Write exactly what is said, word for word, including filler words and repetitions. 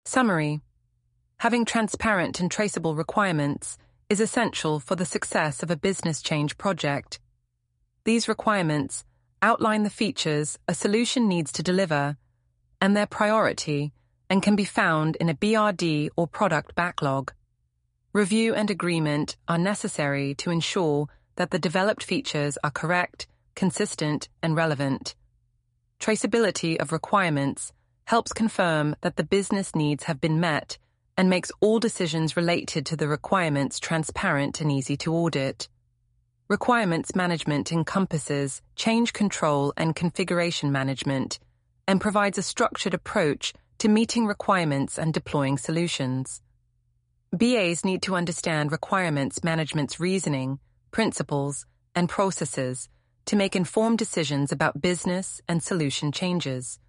Summary. Having transparent and traceable requirements is essential for the success of a business change project. These requirements outline the features a solution needs to deliver and their priority, and can be found in a B R D or product backlog. Review and agreement are necessary to ensure that the developed features are correct, consistent, and relevant. Traceability of requirements helps confirm that the business needs have been met and makes all decisions related to the requirements transparent and easy to audit. Requirements management encompasses change control and configuration management and provides a structured approach to meeting requirements and deploying solutions. B As need to understand requirements management's reasoning, principles, and processes to make informed decisions about business and solution changes.